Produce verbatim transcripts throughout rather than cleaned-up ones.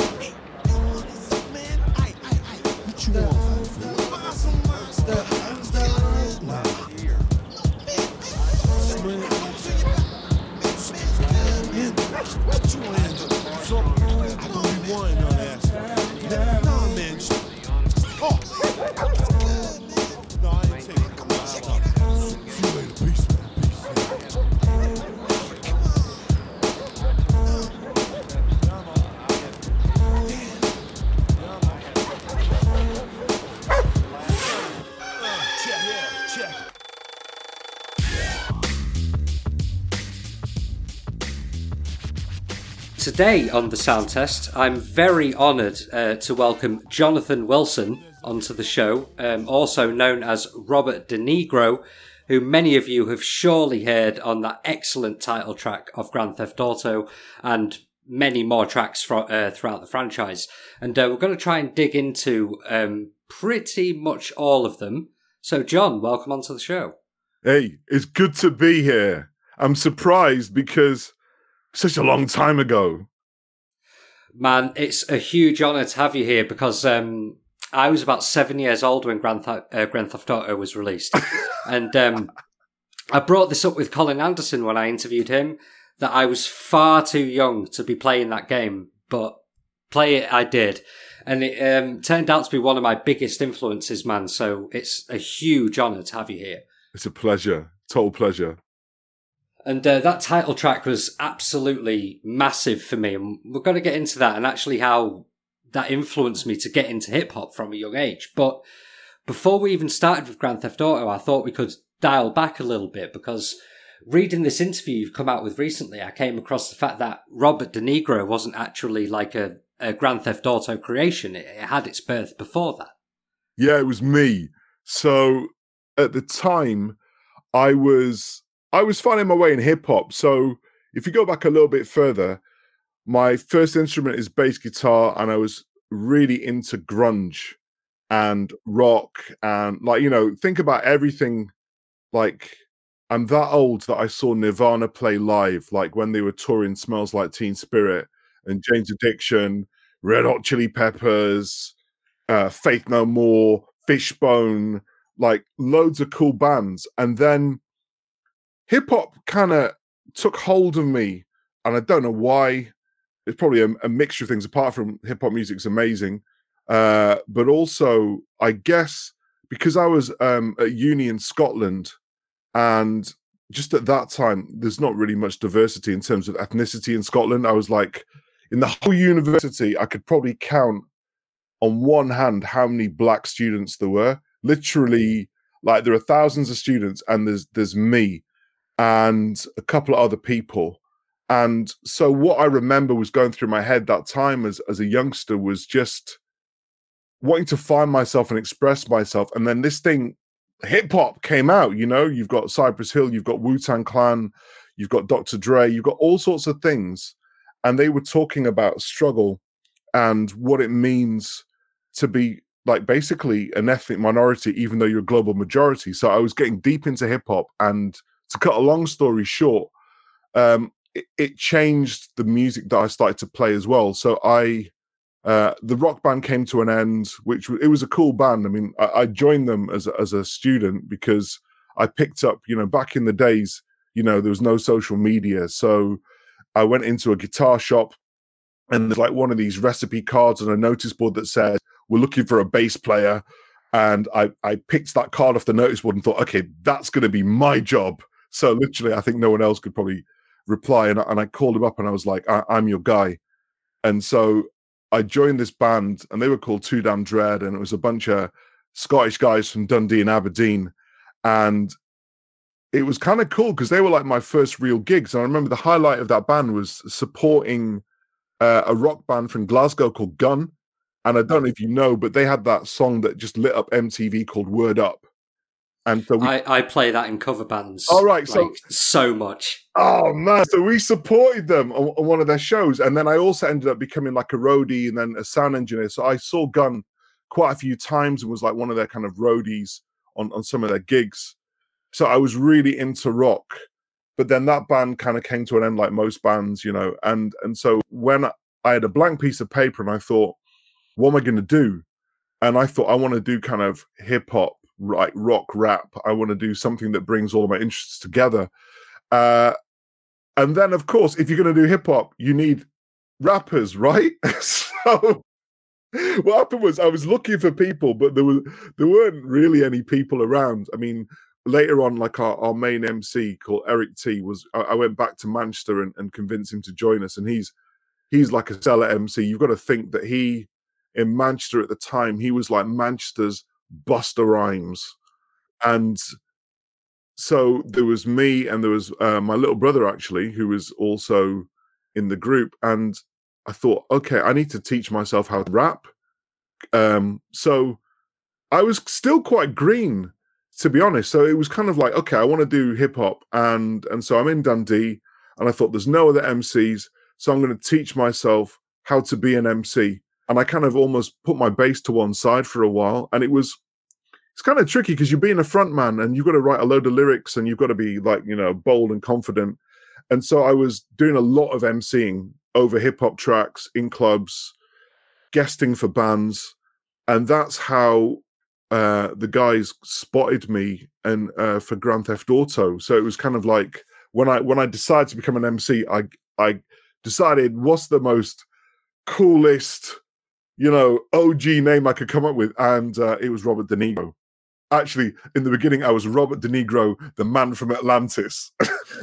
What you want? Step, step, nah. Swing. What you want? So, I don't be wanting on that. Nah, man. Oh. No, I ain't taking it. See you later. Peace, man. Peace. Today on the Sound Test, I'm very honoured uh, to welcome Jonathan Wilson onto the show, um, also known as Robert De Nigro, who many of you have surely heard on that excellent title track of Grand Theft Auto and many more tracks fro- uh, throughout the franchise. And uh, we're going to try and dig into um, pretty much all of them. So, John, welcome onto the show. Hey, it's good to be here. I'm surprised because such a long time ago. Man, it's a huge honour to have you here because um, I was about seven years old when Grand, Th- uh, Grand Theft Auto was released. and um, I brought this up with Colin Anderson when I interviewed him, that I was far too young to be playing that game, but play it I did. And it um, turned out to be one of my biggest influences, man. So it's a huge honour to have you here. It's a pleasure. Total pleasure. And uh, that title track was absolutely massive for me. And we're going to get into that and actually how that influenced me to get into hip hop from a young age. But before we even started with Grand Theft Auto, I thought we could dial back a little bit because reading this interview you've come out with recently, I came across the fact that Robert De Nigro wasn't actually like a, a Grand Theft Auto creation. It, it had its birth before that. Yeah, it was me. So at the time, I was... I was finding my way in hip hop. So if you go back a little bit further, my first instrument is bass guitar, and I was really into grunge and rock and like, you know, think about everything. Like I'm that old that I saw Nirvana play live, like when they were touring Smells Like Teen Spirit and Jane's Addiction, Red Hot Chili Peppers, uh, Faith No More, Fishbone, like loads of cool bands. And then hip-hop kind of took hold of me, and I don't know why. It's probably a, a mixture of things. Apart from hip-hop music's amazing, uh, but also, I guess, because I was um, at uni in Scotland, and just at that time, there's not really much diversity in terms of ethnicity in Scotland. I was like, in the whole university, I could probably count on one hand how many black students there were. Literally, like there are thousands of students, and there's there's me and a couple of other people. And so what I remember was going through my head that time as, as a youngster was just wanting to find myself and express myself. And then this thing, hip hop, came out, you know, you've got Cypress Hill, you've got Wu-Tang Clan, you've got Doctor Dre, you've got all sorts of things. And they were talking about struggle and what it means to be like basically an ethnic minority, even though you're a global majority. So I was getting deep into hip hop, and to cut a long story short, um, it, it changed the music that I started to play as well. So I, uh, the rock band came to an end, which w- it was a cool band. I mean, I, I joined them as a, as a student because I picked up, you know, back in the days, you know, there was no social media. So I went into a guitar shop, and there's like one of these recipe cards on a notice board that said, "We're looking for a bass player." And I, I picked that card off the notice board and thought, okay, that's going to be my job. So literally, I think no one else could probably reply. And, and I called him up and I was like, I, I'm your guy. And so I joined this band, and they were called Too Damn Dread. And it was a bunch of Scottish guys from Dundee and Aberdeen. And it was kind of cool because they were like my first real gigs. And I remember the highlight of that band was supporting uh, a rock band from Glasgow called Gun. And I don't know if you know, but they had that song that just lit up M T V called Word Up. And so we, I, I play that in cover bands. all right, so like, so much. Oh man! So we supported them on, on one of their shows, and then I also ended up becoming like a roadie and then a sound engineer. So I saw Gun quite a few times and was like one of their kind of roadies on, on some of their gigs. So I was really into rock, but then that band kind of came to an end, like most bands, you know. And and so when I had a blank piece of paper and I thought, what am I going to do? And I thought, I want to do kind of hip hop, like rock, rap. I want to do something that brings all of my interests together. Uh, and then, of course, if you're going to do hip hop, you need rappers, right? So what happened was I was looking for people, but there was there weren't really any people around. I mean, later on, like our, our main M C called Eric T was, I, I went back to Manchester and, and convinced him to join us. And he's he's like a stellar M C. You've got to think that he, in Manchester at the time, he was like Manchester's Busta Rhymes. And so there was me and there was uh, my little brother, actually, who was also in the group. And I thought, okay, I need to teach myself how to rap. Um, so I was still quite green, to be honest. So it was kind of like, okay, I want to do hip hop. And, and so I'm in Dundee and I thought there's no other M Cs. So I'm going to teach myself how to be an M C. And I kind of almost put my bass to one side for a while. And it was, it's kind of tricky because you're being a front man and you've got to write a load of lyrics and you've got to be like, you know, bold and confident. And so I was doing a lot of MCing over hip hop tracks in clubs, guesting for bands. And that's how uh, the guys spotted me and uh, for Grand Theft Auto. So it was kind of like when I when I decided to become an M C, I I decided what's the most coolest, you know, O G name I could come up with. And uh, it was Robert De Niro. Actually, in the beginning, I was Robert De Niro, the man from Atlantis.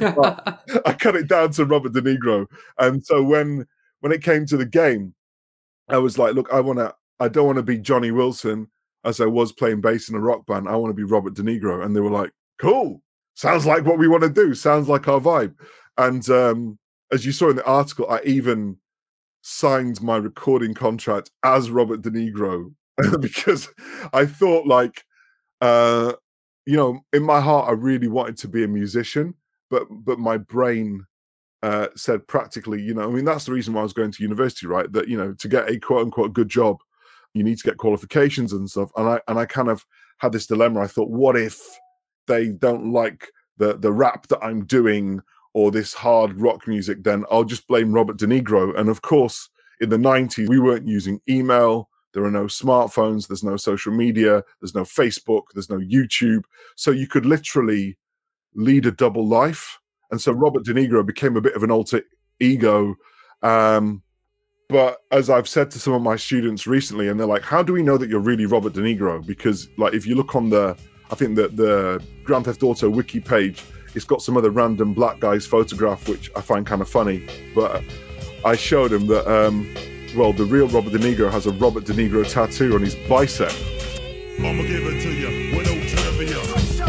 I cut it down to Robert De Niro. And so when when it came to the game, I was like, look, I want to, I don't want to be Johnny Wilson as I was playing bass in a rock band. I want to be Robert De Niro. And they were like, cool. Sounds like what we want to do. Sounds like our vibe. And um, as you saw in the article, I even signed my recording contract as Robert De Niro because I thought like, Uh, you know, in my heart, I really wanted to be a musician, but but my brain uh, said practically, you know, I mean, that's the reason why I was going to university, right? That, you know, to get a quote unquote good job, you need to get qualifications and stuff. And I and I kind of had this dilemma. I thought, what if they don't like the the rap that I'm doing or this hard rock music? Then I'll just blame Robert De Niro. And of course, in the nineties, we weren't using email. There are no smartphones, there's no social media, there's no Facebook, there's no YouTube. So you could literally lead a double life. And so Robert De Niro became a bit of an alter ego. Um, but as I've said to some of my students recently, and they're like, how do we know that you're really Robert De Niro? Because like if you look on the, I think that the Grand Theft Auto wiki page, it's got some other random black guy's photograph, which I find kind of funny. But I showed him that, um, well, the real Robert De Niro has a Robert De Niro tattoo on his bicep. I'ma give it to you with no trivia.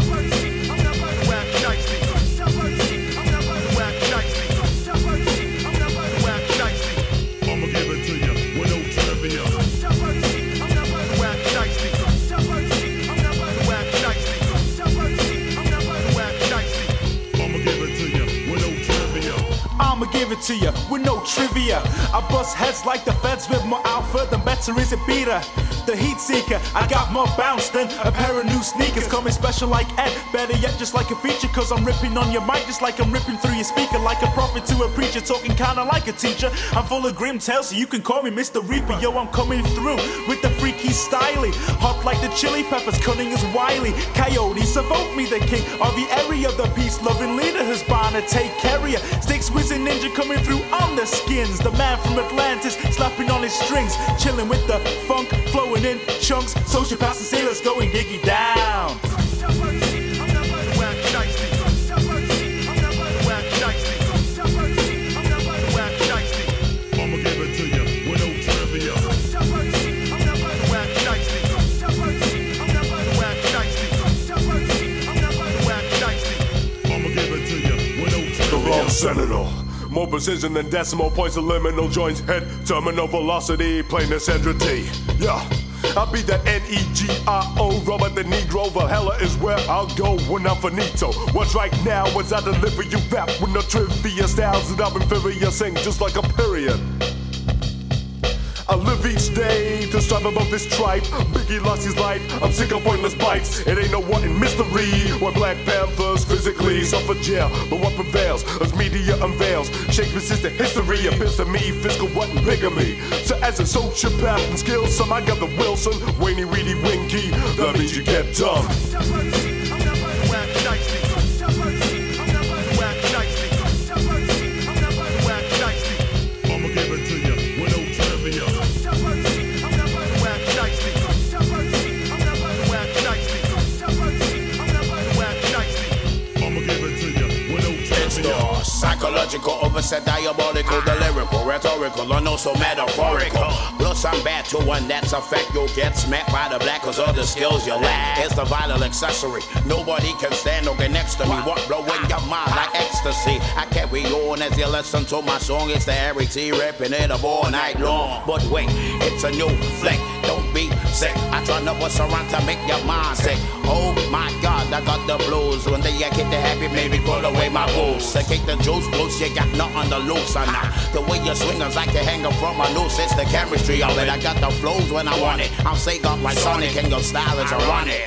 I'ma give it to you with no trivia. I'ma give it to you with no trivia. I'ma give it to you with no trivia. I bust heads like the feds with more alpha than better is a beater. The heat seeker, I got more bounce than a pair of new sneakers. Coming special like Ed, better yet just like a feature. Cause I'm ripping on your mic just like I'm ripping through your speaker. Like a prophet to a preacher, talking kinda like a teacher. I'm full of grim tales, so you can call me Mister Reaper. Yo, I'm coming through with the freaky styling. Hot like the chili peppers, cunning as wily. Coyote, so vote me the king of the area. The peace-loving leader who's bound to take care of you. Sticks whizzing ninja coming through on the skins. The man from Atlantis, slapping on his strings. Chilling with the funk, flowing in chunks. Sociopaths and sailors going giggy down. I'ma give it to you with no trivia. I'ma give it to you with no trivia. The wrong senator. More precision than decimal points, liminal joints, head, terminal velocity, plainness, entity. Yeah, I'll be the N E G R O, Robert De Niro. Valhalla is where I'll go when I'm finito. What's right now is I deliver you rap with no trivia styles that I'm inferior, sing just like a period. I live each day to strive above this tripe. Biggie lost his life, I'm sick of pointless bites. It ain't no one in mystery when Black Panthers physically suffer jail. But what prevails as media unveils Shakespeare's sister history appears to me fiscal what and bigamy. So as a sociopath and skills, some I got the Wilson, Wayne, Reedy, Winky. That means you get dumb. Psychological, overset, diabolical, the lyrical, rhetorical, or no so metaphorical. Plus I'm bad to one that's a fact. You'll get smacked by the black cause of the skills you lack. It's the vital accessory. Nobody can stand or get next to me. What blowing your mind like ecstasy. I carry on as you listen to my song. It's the Harry T ripping it up all night long. But wait, it's a new flick. Don't be sick. I try to bust around to make your mind sick. Oh my God, I got the blues. When they get the happy, maybe pull away my booze. I kick the juice blues, you got nothing to lose or not. The way you swing is like you hang up from a noose. It's the chemistry of it. I got the flows when I want it. I'm sick up like Sonic and your style is ironic.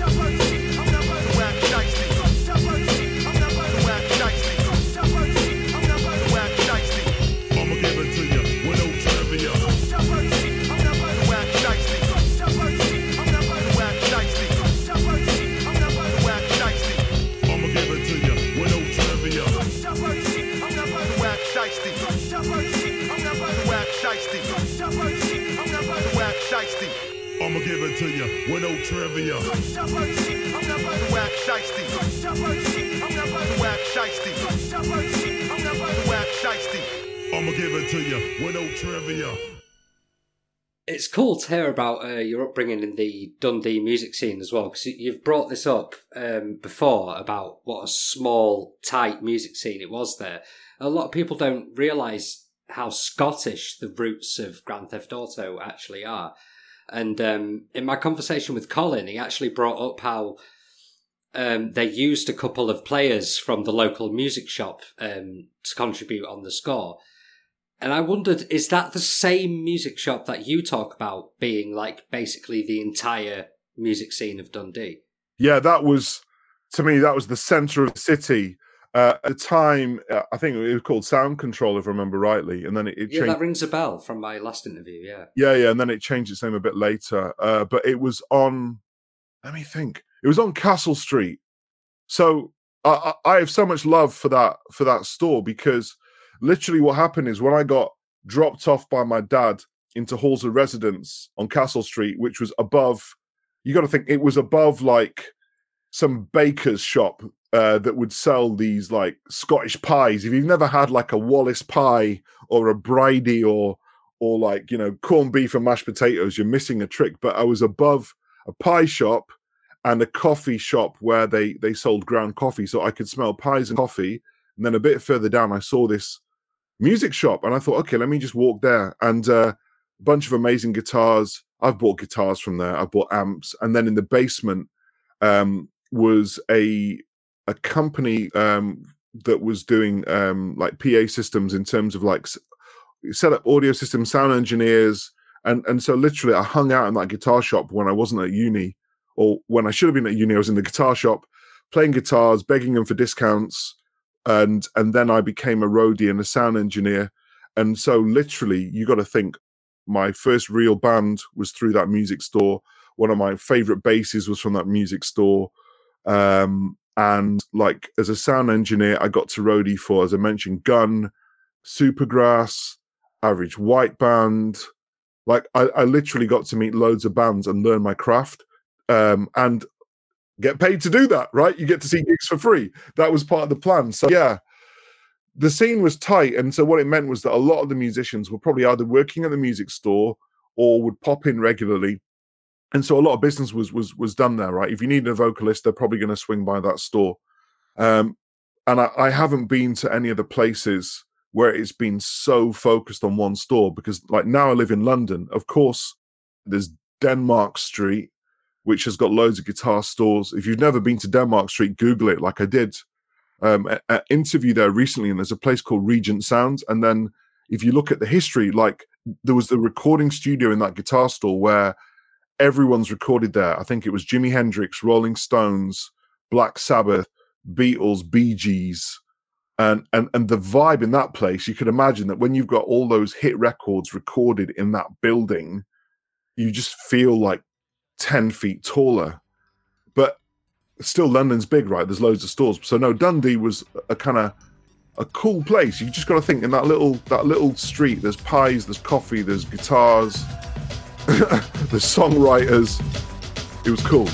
I'ma give it to you with no trivia. I'ma give it to you with no trivia. It's cool to hear about uh, your upbringing in the Dundee music scene as well, because you've brought this up um, before about what a small, tight music scene it was there. A lot of people don't realise how Scottish the roots of Grand Theft Auto actually are. And um, in my conversation with Colin, he actually brought up how um, they used a couple of players from the local music shop um, to contribute on the score. And I wondered, is that the same music shop that you talk about being like basically the entire music scene of Dundee? Yeah, that was, to me, that was the centre of the city. Uh, at the time, uh, I think it was called Sound Control, if I remember rightly, and then it, it yeah, changed. That rings a bell from my last interview. Yeah, yeah, yeah, and then it changed its name a bit later. Uh, but it was on. Let me think. It was on Castle Street. So I, I have so much love for that for that store because literally what happened is when I got dropped off by my dad into halls of residence on Castle Street, which was above. You got to think it was above like some baker's shop. Uh, that would sell these like Scottish pies. If you've never had like a Wallace pie or a Bridie or or like, you know, corned beef and mashed potatoes, you're missing a trick. But I was above a pie shop and a coffee shop where they they sold ground coffee, so I could smell pies and coffee. And then a bit further down, I saw this music shop, and I thought, okay, let me just walk there. And uh, a bunch of amazing guitars. I've bought guitars from there. I've bought amps, and then in the basement um, was a a company um, that was doing um, like P A systems in terms of like s- set up audio systems, sound engineers. And, and so literally I hung out in that guitar shop when I wasn't at uni, or when I should have been at uni, I was in the guitar shop playing guitars, begging them for discounts. And, and then I became a roadie and a sound engineer. And so literally you got to think my first real band was through that music store. One of my favorite basses was from that music store. Um, And like as a sound engineer, I got to roadie for, as I mentioned, Gun, Supergrass, Average White Band. Like I, I literally got to meet loads of bands and learn my craft um, and get paid to do that, right? You get to see gigs for free. That was part of the plan. So yeah, the scene was tight. And so what it meant was that a lot of the musicians were probably either working at the music store or would pop in regularly. And so a lot of business was was was done there, right? If you need a vocalist, they're probably going to swing by that store. Um, and I, I haven't been to any of the places where it's been so focused on one store because, like, now I live in London. Of course, there's Denmark Street, which has got loads of guitar stores. If you've never been to Denmark Street, Google it, like I did. Um, an interview there recently, and there's a place called Regent Sound. And then if you look at the history, like there was the recording studio in that guitar store where everyone's recorded there. I think it was Jimi Hendrix, Rolling Stones, Black Sabbath, Beatles, Bee Gees, and and and the vibe in that place. You could imagine that when you've got all those hit records recorded in that building, you just feel like ten feet taller. But still, London's big, right? There's loads of stores. So no, Dundee was a kind of a cool place. You just got to think in that little that little street. There's pies, there's coffee, there's guitars, there's songwriters. It was cool.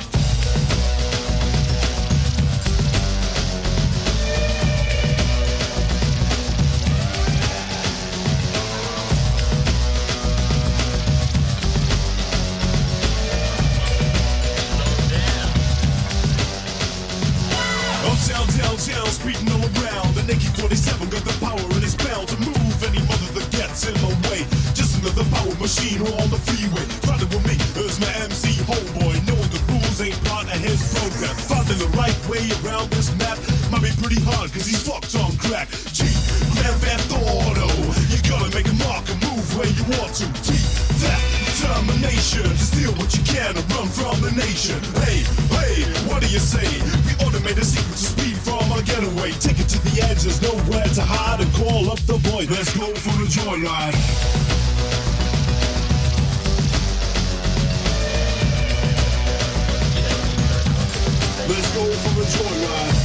Speeding all around, the Nike forty-seven got the power and it's bound to move any mother that gets in my way. Just another power machine on the freeway. Riding with me is my M C homeboy, knowing the rules ain't part of his program. Finding the right way around this map might be pretty hard cause he's fucked on crack. G, Grand Theft Auto, you gotta make a mark and move where you want to. T, that determination to steal what you can and run from the nation. Hey, hey, what do you say? We automate a secret to speed from our getaway. Take it to the edge, there's nowhere to hide, and call up the boy. Let's go for the joyride. Let's go for a joyride.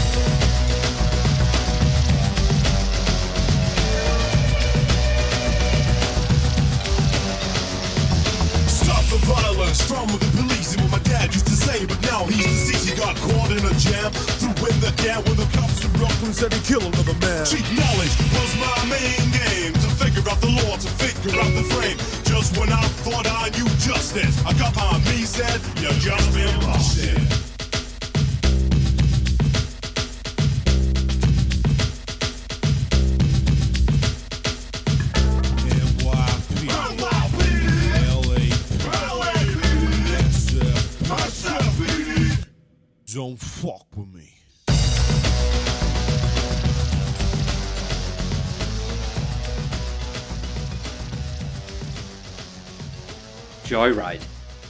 Stop the violence from the police and what my dad used to say, but now he's deceased. He got caught in a jam, threw in the can when the cops were up and said he killed another man. Cheap knowledge was my main game, to figure out the law, to figure out the frame. Just when I thought I knew justice, a cop on me said, you just been busted. Don't fuck with me. Joyride.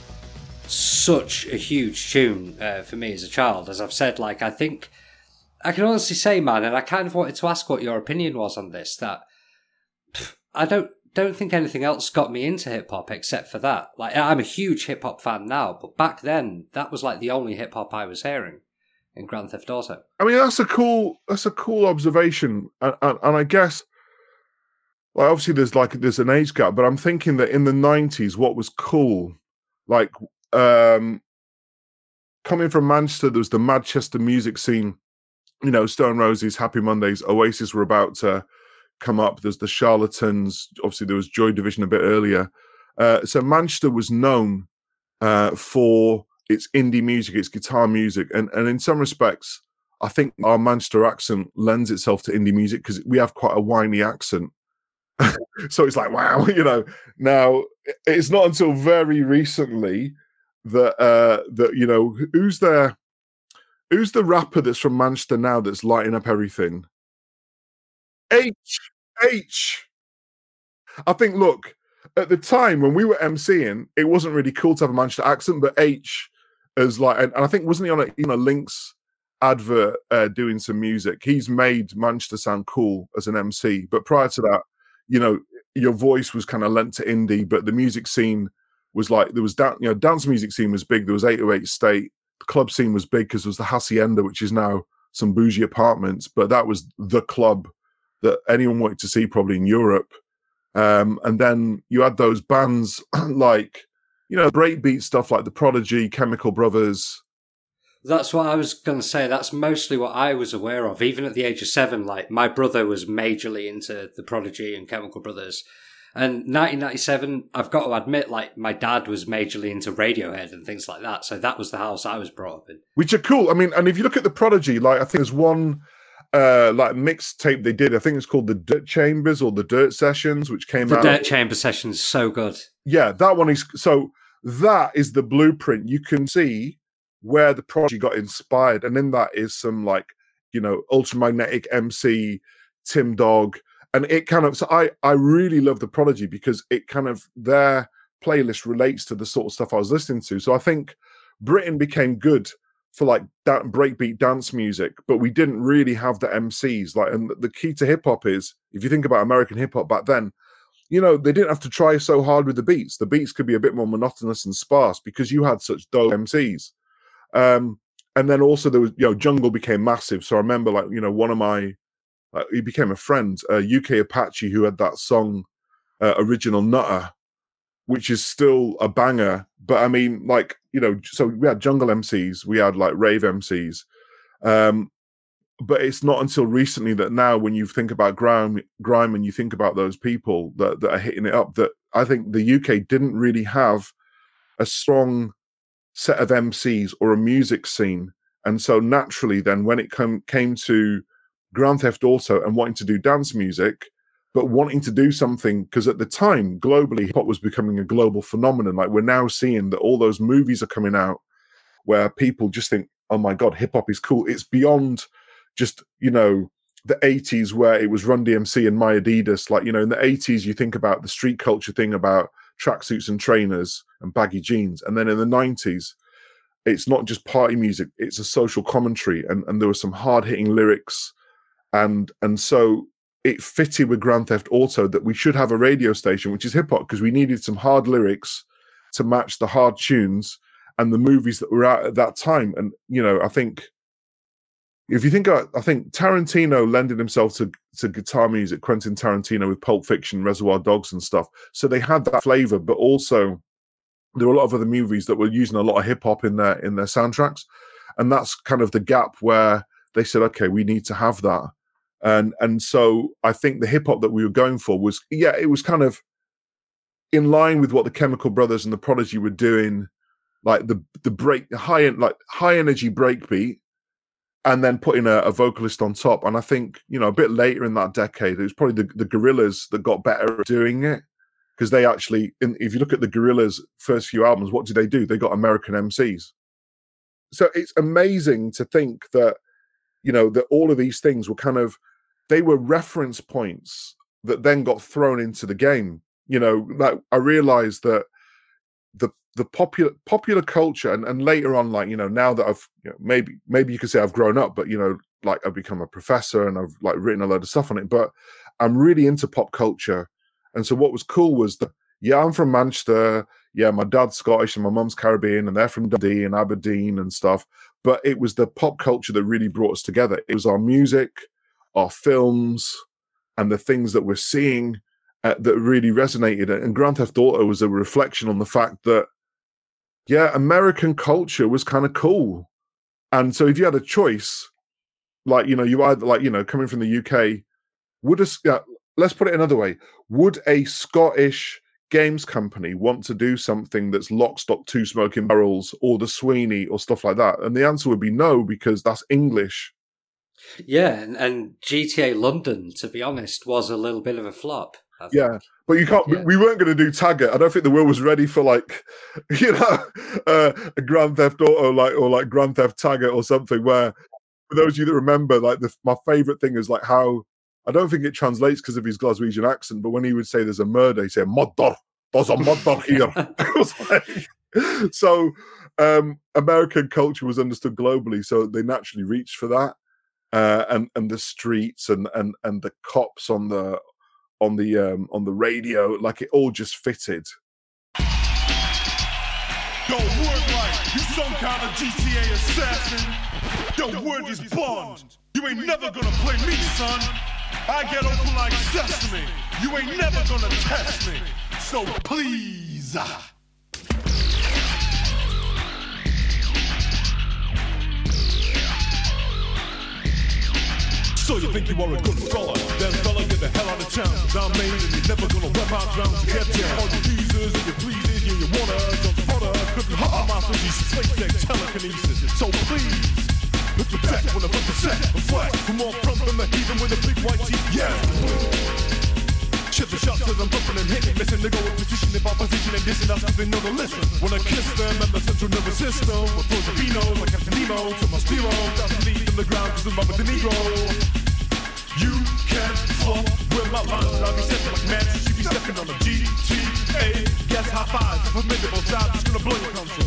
Such a huge tune uh, for me as a child. As I've said, like, I think I can honestly say, man, and I kind of wanted to ask what your opinion was on this, that pff, I don't don't think anything else got me into hip-hop except for that. Like, I'm a huge hip-hop fan now, but back then, that was like the only hip-hop I was hearing in Grand Theft Auto. I mean, that's a cool that's a cool observation. And, and, and I guess, like, obviously there's like there's an age gap, but I'm thinking that in the nineties, what was cool, like, um, coming from Manchester, there was the Manchester music scene. You know, Stone Roses, Happy Mondays, Oasis were about to come up. There's the Charlatans. Obviously, there was Joy Division a bit earlier. Uh, so Manchester was known uh, for its indie music, its guitar music, and and in some respects, I think our Manchester accent lends itself to indie music because we have quite a whiny accent. So it's like, wow, you know. Now it's not until very recently that uh, that you know who's there. Who's the rapper that's from Manchester now that's lighting up everything? H. H. I think, look, at the time when we were emceeing, it wasn't really cool to have a Manchester accent, but H is like, and, and I think, wasn't he on a, you know, Lynx advert uh, doing some music? He's made Manchester sound cool as an M C. But prior to that, you know, your voice was kind of lent to indie, but the music scene was like, there was, da- you know, dance music scene was big. There was eight oh eight State. The club scene was big because there was the Hacienda, which is now some bougie apartments, but that was the club that anyone wanted to see probably in Europe. Um, and then you had those bands like, you know, breakbeat stuff like The Prodigy, Chemical Brothers. That's what I was going to say. That's mostly what I was aware of. Even at the age of seven, like, my brother was majorly into The Prodigy and Chemical Brothers. And nineteen ninety-seven, I've got to admit, like, my dad was majorly into Radiohead and things like that. So that was the house I was brought up in. Which are cool. I mean, and if you look at The Prodigy, like, I think there's one uh, like mixtape they did. I think it's called The Dirt Chambers or The Dirt Sessions, which came the out. The Dirt Chamber Sessions, so good. Yeah, that one is. So that is the blueprint. You can see where The Prodigy got inspired. And in that is some, like, you know, Ultramagnetic M C, Tim Dog, and it kind of, so I, I really love The Prodigy because it kind of, their playlist relates to the sort of stuff I was listening to. So I think Britain became good for like that breakbeat dance music, but we didn't really have the M Cs. Like, and the key to hip hop is, if you think about American hip hop back then, you know, they didn't have to try so hard with the beats. The beats could be a bit more monotonous and sparse because you had such dope M Cs. Um, and then also there was, you know, jungle became massive. So I remember, like, you know, one of my, uh, he became a friend, uh, U K Apache, who had that song, uh, Original Nutter, which is still a banger. But I mean, like, you know, so we had jungle M Cs, we had like rave M Cs. Um, but it's not until recently that now when you think about grime, grime and you think about those people that, that are hitting it up, that I think the U K didn't really have a strong set of M Cs or a music scene. And so naturally then when it come, came to Grand Theft Auto and wanting to do dance music, but wanting to do something, because at the time, globally, hip-hop was becoming a global phenomenon. Like, we're now seeing that all those movies are coming out where people just think, oh my God, hip-hop is cool. It's beyond just, you know, the eighties where it was Run D M C and My Adidas. Like, you know, in the eighties, you think about the street culture thing about tracksuits and trainers and baggy jeans. And then in the nineties, it's not just party music, it's a social commentary. And, and there were some hard-hitting lyrics. And, and so it fitted with Grand Theft Auto that we should have a radio station, which is hip hop, because we needed some hard lyrics to match the hard tunes and the movies that were out at that time. And, you know, I think if you think about, I think Tarantino lended himself to, to guitar music, Quentin Tarantino with Pulp Fiction, Reservoir Dogs and stuff. So they had that flavor, but also there were a lot of other movies that were using a lot of hip hop in their, in their soundtracks. And that's kind of the gap where they said, okay, we need to have that. And and so I think the hip hop that we were going for was, yeah, it was kind of in line with what the Chemical Brothers and the Prodigy were doing, like the the break, high like high energy breakbeat, and then putting a, a vocalist on top. And I think, you know, a bit later in that decade, it was probably the, the Gorillaz that got better at doing it, because they actually, in, if you look at the Gorillaz' first few albums, what did they do? They got American M Cs. So it's amazing to think that, you know, that all of these things were kind of, they were reference points that then got thrown into the game. You know, like I realized that the the popular popular culture, and, and later on, like, you know, now that I've, you know, maybe maybe you could say I've grown up, but, you know, like I've become a professor and I've like written a load of stuff on it, but I'm really into pop culture. And so what was cool was that, yeah, I'm from Manchester, yeah, my dad's Scottish and my mum's Caribbean, and they're from Dundee and Aberdeen and stuff, but it was the pop culture that really brought us together. It was our music, our films, and the things that we're seeing uh, that really resonated. And Grand Theft Auto was a reflection on the fact that, yeah, American culture was kind of cool. And so if you had a choice, like, you know, you either, like, you know, coming from the U K, would a, uh, let's put it another way, would a Scottish games company want to do something that's Lock, Stock, Two Smoking Barrels or the Sweeney or stuff like that? And the answer would be no, because that's English. Yeah, and, and G T A London, to be honest, was a little bit of a flop. Yeah, but you can't. Yeah. We weren't going to do Taggart. I don't think the world was ready for, like, you know, uh, a Grand Theft Auto, like, or like Grand Theft Taggart or something. Where, for those of you that remember, like, the, my favorite thing is like how, I don't think it translates because of his Glaswegian accent, but when he would say there's a murder, he'd say murder. There's a murder here. Like, so um, American culture was understood globally, so they naturally reached for that. Uh, and and the streets and and and the cops on the on the um, on the radio, like, it all just fitted. Yo, word like you some kind of G T A assassin. Yo, word is Bond. You ain't never gonna play me, son. I get open like sesame. You ain't never gonna test me. So please. So you think you are a good fella? Then fella, get the hell out of town. Cause I'm made and you're never gonna rep out drown to get down. All your Jesus and your pleases, you, you wanna, don't fodder. Cause you hot monsters, you space deck telekinesis. So please, look the tech when I put the set, reflect. From more front than the heathen with a big white teeth, yeah. Shit the shots as I'm bumping and hitting, missing to go in position if I position and dissing us cause they know to listen. When I kiss them at the central nervous system, with those Vinos like Captain Nemo to my Spiro, doesn't lead them the ground cause I'm up with the Negro. You can't fuck with my lines. I'll be stepping like man, you be stepping on the G T A. Guess high fives, a formidable job, just gonna blow your console.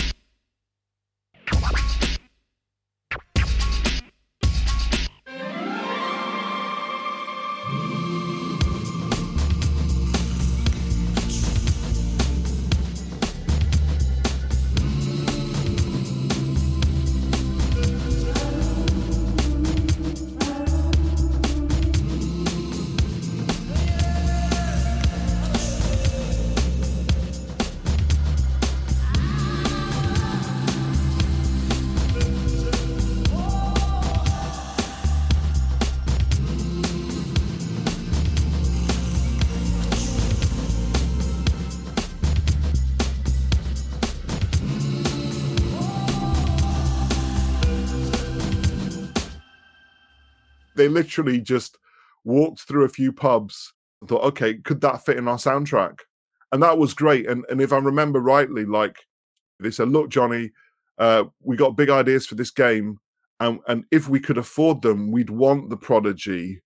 They literally just walked through a few pubs and thought, okay, could that fit in our soundtrack? And that was great. And and if I remember rightly, like they said, look, Johnny, uh, we got big ideas for this game. And, and if we could afford them, we'd want the Prodigy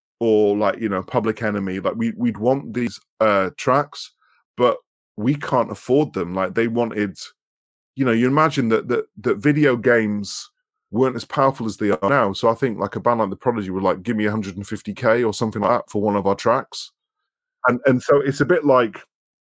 or like, you know, Public Enemy. Like we, we'd want these uh, tracks, but we can't afford them. Like they wanted, you know, you imagine that that, that video games weren't as powerful as they are now. So I think like a band like the Prodigy would like give me one hundred fifty K or something like that for one of our tracks. And and so it's a bit like,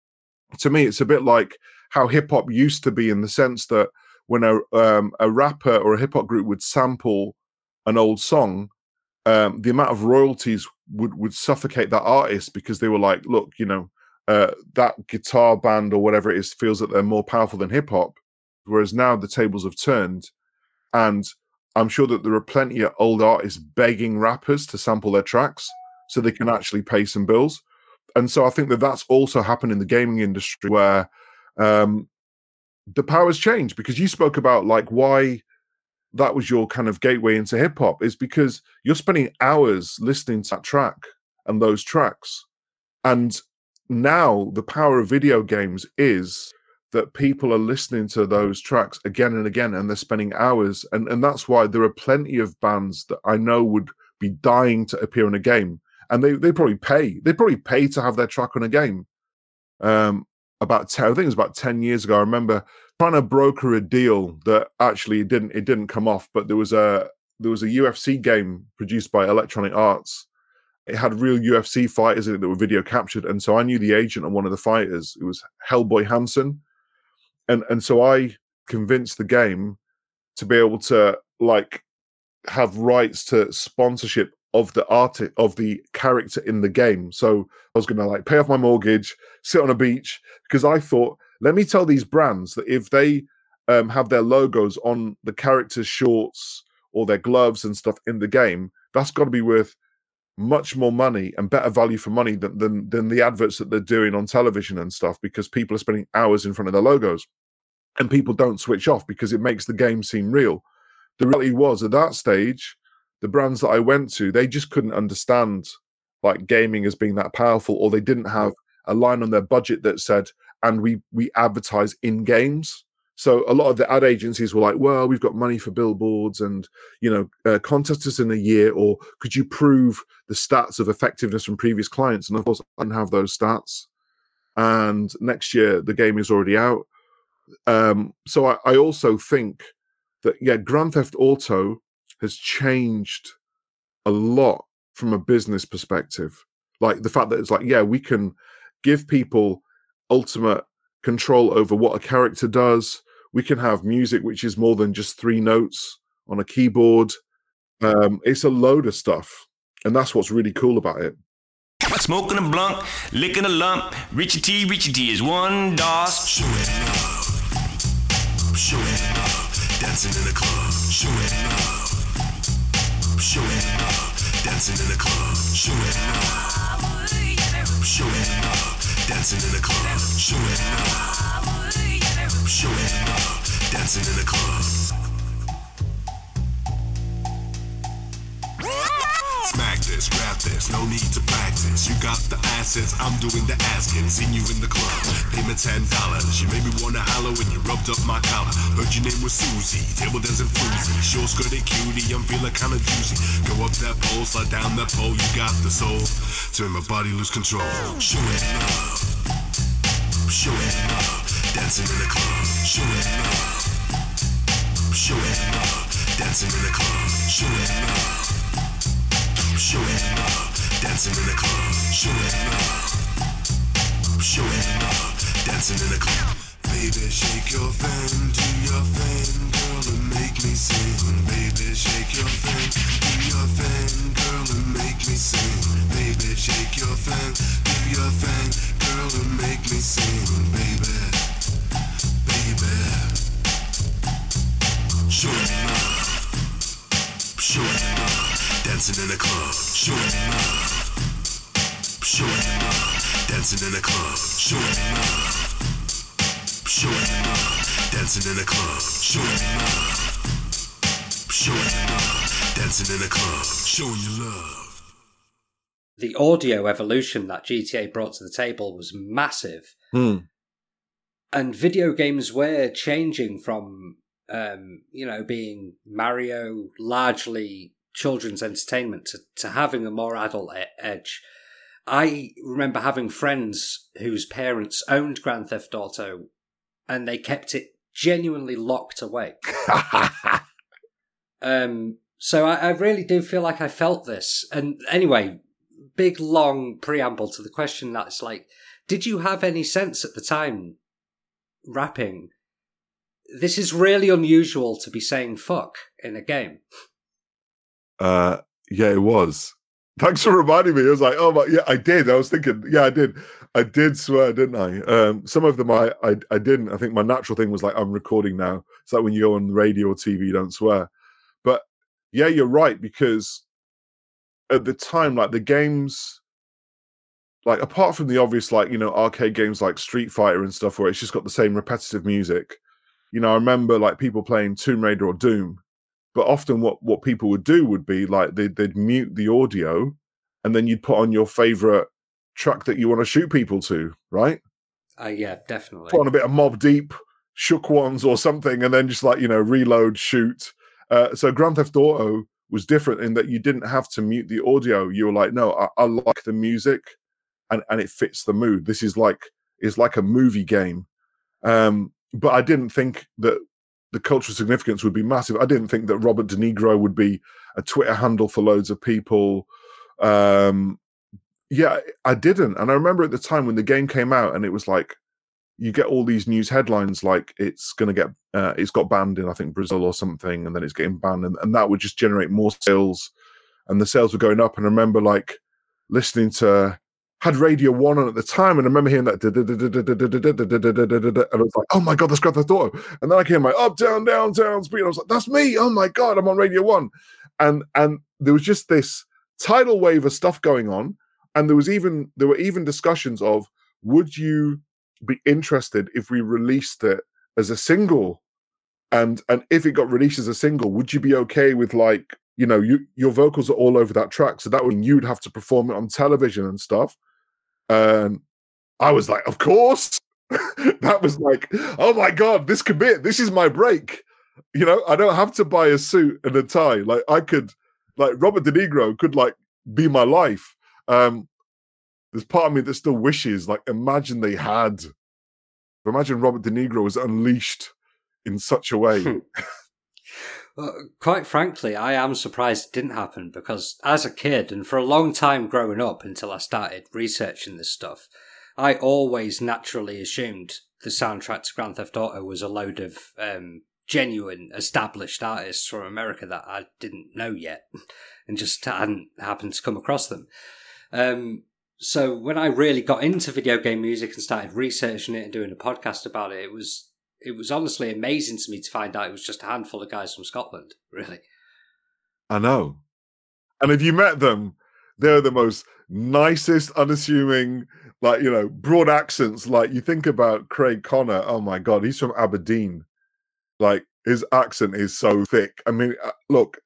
to me, it's a bit like how hip hop used to be in the sense that when a um, a rapper or a hip hop group would sample an old song, um, the amount of royalties would, would suffocate that artist because they were like, look, you know, uh, that guitar band or whatever it is feels that they're more powerful than hip hop. Whereas now the tables have turned. And I'm sure that there are plenty of old artists begging rappers to sample their tracks so they can actually pay some bills. And so I think that that's also happened in the gaming industry where um, the power's changed, because you spoke about like why that was your kind of gateway into hip hop is because you're spending hours listening to that track and those tracks. And now the power of video games is that people are listening to those tracks again and again, and they're spending hours. And, and that's why there are plenty of bands that I know would be dying to appear in a game. And they, they probably pay. They probably pay to have their track on a game. Um, about ten, I think it was about ten years ago, I remember trying to broker a deal that actually it didn't it didn't come off, but there was a there was a U F C game produced by Electronic Arts. It had real U F C fighters in it that were video captured. And so I knew the agent of one of the fighters. It was Hellboy Hansen. And and so I convinced the game to be able to like have rights to sponsorship of the artist of the character in the game. So I was going to like pay off my mortgage, sit on a beach, because I thought, let me tell these brands that if they um, have their logos on the character's shorts or their gloves and stuff in the game, that's got to be worth much more money and better value for money than, than than the adverts that they're doing on television and stuff, because people are spending hours in front of their logos and people don't switch off because it makes the game seem real. The reality was at that stage, the brands that I went to, they just couldn't understand like gaming as being that powerful, or they didn't have a line on their budget that said, and we we advertise in games. So a lot of the ad agencies were like, well, we've got money for billboards and, you know, uh, contest us in a year, or could you prove the stats of effectiveness from previous clients? And of course, I didn't have those stats. And next year, the game is already out. Um, so I, I also think that, yeah, Grand Theft Auto has changed a lot from a business perspective. Like the fact that it's like, yeah, we can give people ultimate control over what a character does. We can have music which is more than just three notes on a keyboard. Um, it's a load of stuff, and that's what's really cool about it. Smoking a blunt, licking a lump. Richie T, Richie T is one doss. Show it love, show it love, dancing in the club. Show it love, show it love, dancing in the club. Show it love, show it love, dancing in the club. Show it love, show it love, dancing in the club. Smack this, rap this, no need to practice. You got the assets, I'm doing the asking. Seen you in the club, pay me ten dollars. You made me wanna holler when you rubbed up my collar. Heard your name was Susie, table dancing floozy. Short skirted cutie, I'm feeling kinda juicy. Go up that pole, slide down that pole, you got the soul. Turn my body, lose control. Showing love, showing love. Dancing in the club, showing love, showing love. Dancing in the club, showing love, showing love. Dancing in the club, showing love, showing love. Dancing in the club. Baby, shake your thing, do your thing, girl, and make me sing. Baby, shake your thing, do your thing, girl, and make me sing. Baby, shake your thing, do your thing, girl, and make me sing. Baby, baby, showing love, showing love. Dancing in the club, showing love, showing love. Dancing in the club, showing love, showing love. Dancing in the club, showing love, showing love. Dancing in the club, showing you love. The audio evolution that G T A brought to the table was massive. Hmm. And video games were changing from, um, you know, being Mario, largely children's entertainment, to, to having a more adult e- edge. I remember having friends whose parents owned Grand Theft Auto and they kept it genuinely locked away. um, so I, I really do feel like I felt this. And anyway, big, long preamble to the question that's like, did you have any sense at the time, rapping, this is really unusual to be saying fuck in a game? Uh, yeah, it was. Thanks for reminding me. I was like, oh my, yeah, I did. I was thinking, yeah, I did. I did swear, didn't I? Um, some of them I, I, I didn't. I think my natural thing was like, I'm recording now. It's like when you go on radio or T V, you don't swear. But yeah, you're right, because at the time, like the games, like apart from the obvious, like, you know, arcade games like Street Fighter and stuff, where it's just got the same repetitive music. You know, I remember like people playing Tomb Raider or Doom. But often what, what people would do would be like they'd, they'd mute the audio and then you'd put on your favorite track that you want to shoot people to, right? Uh, yeah, definitely. Put on a bit of Mobb Deep, Shook Ones or something, and then just like, you know, reload, shoot. Uh, so Grand Theft Auto was different in that you didn't have to mute the audio. You were like, no, I, I like the music and, and it fits the mood. This is like, is like a movie game. Um, but I didn't think that the cultural significance would be massive. I didn't think that Robert De Niro would be a Twitter handle for loads of people. Um, yeah, I didn't. And I remember at the time when the game came out and it was like, you get all these news headlines like it's going to get, uh, it's got banned in, I think, Brazil or something, and then it's getting banned. And, and that would just generate more sales. And the sales were going up. And I remember like listening to, had Radio One on at the time, and I remember hearing that, and I was like, "Oh my god, that's Grand Theft Auto!" And then I came like up, down, down, down, speed. And I was like, "That's me! Oh my god, I'm on Radio One!" And and there was just this tidal wave of stuff going on, and there was even there were even discussions of, would you be interested if we released it as a single, and and if it got released as a single, would you be okay with like, you know, you your vocals are all over that track, so that would you'd have to perform it on television and stuff. And I was like, of course. That was like, oh my god, this could be it. This is my break. You know, I don't have to buy a suit and a tie. Like I could, like Robert De Niro could like be my life. Um, there's part of me that still wishes, like, imagine they had. Imagine Robert De Niro was unleashed in such a way. Well, quite frankly, I am surprised it didn't happen, because as a kid and for a long time growing up until I started researching this stuff, I always naturally assumed the soundtrack to Grand Theft Auto was a load of um, genuine established artists from America that I didn't know yet and just hadn't happened to come across them. Um, so when I really got into video game music and started researching it and doing a podcast about it, it was It was honestly amazing to me to find out it was just a handful of guys from Scotland, really. I know. And if you met them, they're the most nicest, unassuming, like, you know, broad accents. Like, you think about Craig Connor, oh my God, he's from Aberdeen. Like, his accent is so thick. I mean, look,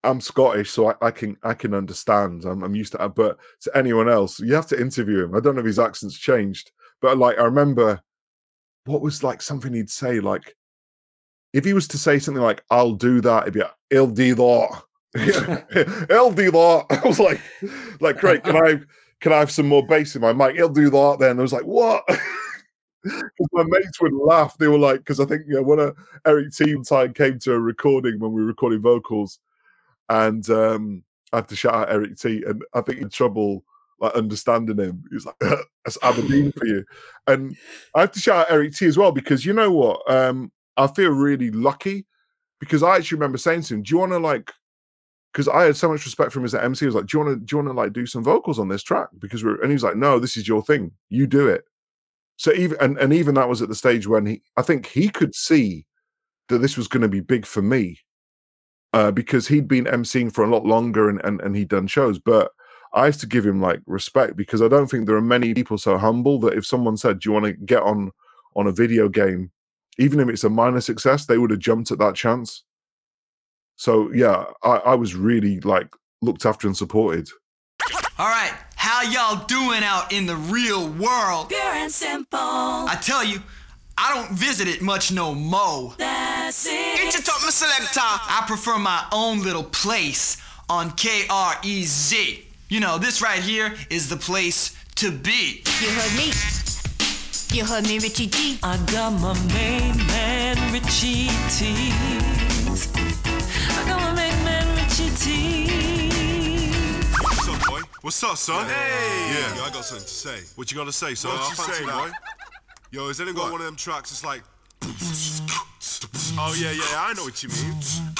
I'm Scottish, so I, I can I can understand. I'm, I'm used to that. But to anyone else, you have to interview him. I don't know if his accent's changed, but like I remember, what was like something he'd say, like if he was to say something like "I'll do that," it'd be like, "I'll do that." I'll do that. I was like, like great. Can I can I have some more bass in my mic? I'll do that. Then I was like, what? Because my mates would laugh. They were like, because I think you know, when a Eric T time came to a recording when we were recording vocals, and um, I have to shout out Eric T, and I think he had trouble like understanding him. He's like, "That's Aberdeen for you," and I have to shout out Eric T as well because you know what? Um, I feel really lucky because I actually remember saying to him, "Do you want to like?" Because I had so much respect for him as an M C. I was like, "Do you want to? Do you want to like do some vocals on this track?" Because we're and he's like, "No, this is your thing. You do it." So even and, and even that was at the stage when he, I think he could see that this was going to be big for me, uh, because he'd been emceeing for a lot longer and, and and he'd done shows. But I have to give him like respect because I don't think there are many people so humble that if someone said, "Do you want to get on on a video game," even if it's a minor success, they would have jumped at that chance. So yeah, I, I was really like looked after and supported. All right, how y'all doing out in the real world? Pure and simple. I tell you, I don't visit it much no mo. That's it. Get your top, my selector. I prefer my own little place on K R E Z. You know, this right here is the place to be. You heard me. You heard me, Richie T. I got my main man, Richie T. I got my main man, Richie T. What's up, boy? What's up, son? Hey! Yeah, yo, I got something to say. What you got to say, son? What you say, boy? Yo, has anyone got one of them tracks that's like... Oh, yeah, yeah, I know what you mean.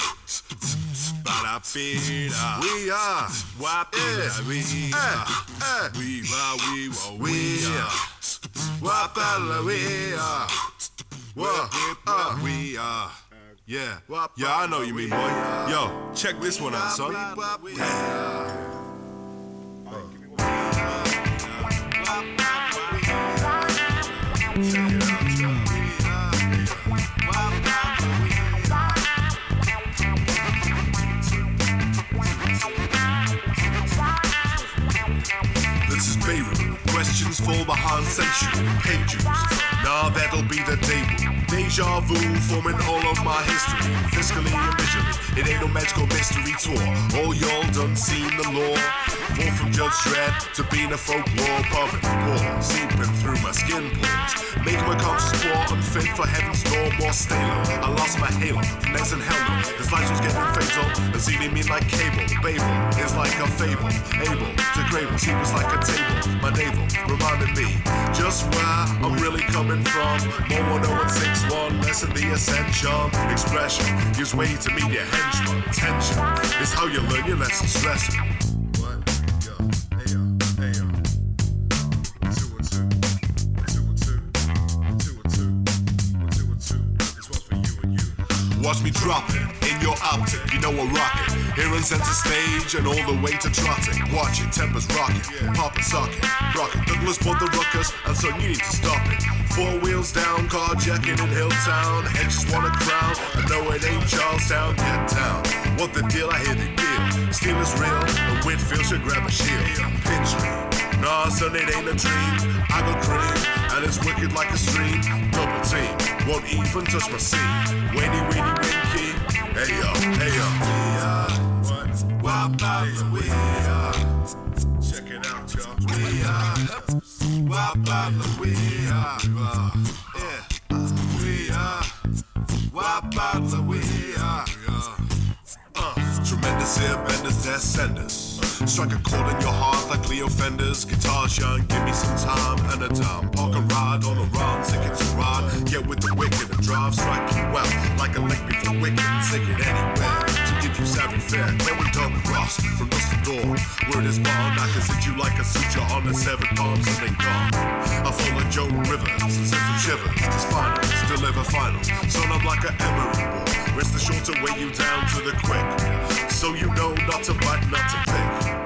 Ba-da-bee-da. We are. Wap-da, we are. We are, we are, we are. Wap-da, we are. Wap-da, we are. Yeah, yeah, I know what you mean, boy. Yo, check this one out, son. This is Beirut. Questions for behind century pages. Nah, that'll be the debut. Deja vu forming all of my history. Fiscally and visually, it ain't no magical mystery tour. All y'all done seen the law. Fall from Judge Dredd to being a folklore puppet. War seeping through my skin pores. Making my conscious poor, unfit for heaven's door. More stable. I lost my halo from Ness and Helen. This life was getting fatal. And seeing me like cable. Babel is like a fable. Able to cradle. She was like a table. My navel reminded me just where I'm really coming from. More one oh one six one, lesson the ascension. Expression gives way to media henchman. Tension is how you learn your lesson. Stressing. What? Yo, hey yo, hey yo. Two and two, two and two, two and two, two and two. This one's for you and you. Watch me drop it in your optic. You know I rock it. Here on center stage and all the way to trotting. Watch it, tempers rocking, pop and sock it, rock it. Douglas bought the ruckus, and so you need to stop it. Four wheels down, carjacking in Hilltown. Hedges want a crown, I know it ain't Charlestown. Get down, what the deal? I hear the deal. Steel is real, and Whitfield should grab a shield. Pinch me, nah son, it ain't a dream. I got cream, and it's wicked like a stream. Double team, won't even touch my seam. Winnie, weenie, winky. Hey yo, hey yo. We are what? Wild Bobby, we are. Check it out, y'all. We are Wild Bobby, we are. Yeah, we are Wild Bobby, we are. Uh, tremendous airbenders, descenders. Strike a chord in your heart like Leo Fenders. Guitars young, give me some time and a dime. Park a ride on a run, ticket to ride. Get with the wicked and drive, strike you well. Like a lick before wicked, take it anywhere. To give you savvy fare, then we double cross from dust to door. Word is bond, I can sit you like a suture on the seven palms and then gone. I fall like Joe Rivers and send some shivers. Just finals, deliver finals. Son, I'm like an emery ball. Rest assured to weigh you down to the quick. So you know not to bite, not to pick.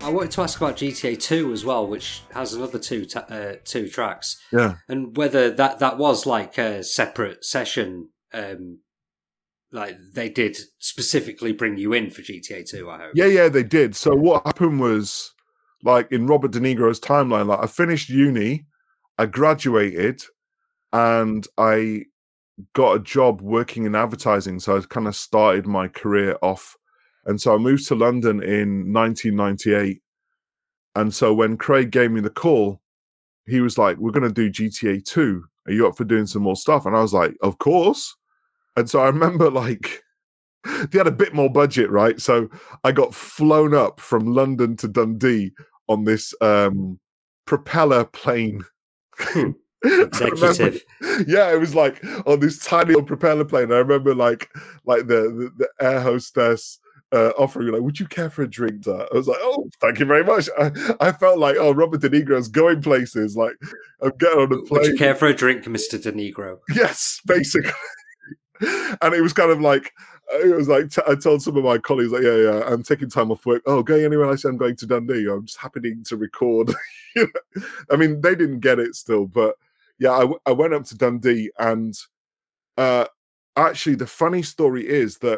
I wanted to ask about G T A two as well, which has another two ta- uh, two tracks. Yeah. And whether that, that was like a separate session, um, like they did specifically bring you in for G T A two, I hope. Yeah, yeah, they did. So what happened was, like in Robert De Nigro's timeline, like I finished uni, I graduated, and I got a job working in advertising. So I kind of started my career off. And so I moved to London in nineteen ninety-eight. And so when Craig gave me the call, he was like, we're going to do G T A two. Are you up for doing some more stuff? And I was like, of course. And so I remember like they had a bit more budget, right? So I got flown up from London to Dundee on this um, propeller plane. Executive. Remember, yeah, it was like on this tiny old propeller plane. I remember like like the, the, the air hostess uh, offering like, would you care for a drink, sir? I was like, oh, thank you very much. I, I felt like, oh, Robert De Nigro's going places. Like, I'm getting on a plane. Would you care for a drink, Mister De Nigro? Yes, basically. And it was kind of like, it was like, t- I told some of my colleagues, like, yeah, yeah, I'm taking time off work. Oh, going anywhere? I said, I'm going to Dundee. I'm just happening to record. You know? I mean, they didn't get it still, but yeah, I, w- I went up to Dundee, and uh, actually, the funny story is that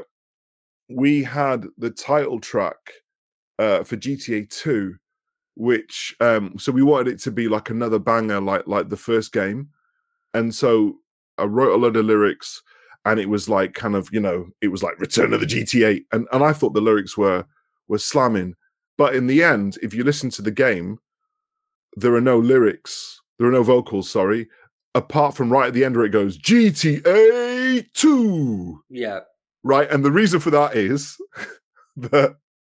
we had the title track uh, for G T A two, which um, so we wanted it to be like another banger, like like the first game, and so I wrote a load of lyrics. And it was like kind of, you know, it was like Return of the G T A. And and I thought the lyrics were were slamming. But in the end, if you listen to the game, there are no lyrics. There are no vocals, sorry. Apart from right at the end where it goes, G T A two. Yeah. Right? And the reason for that is that,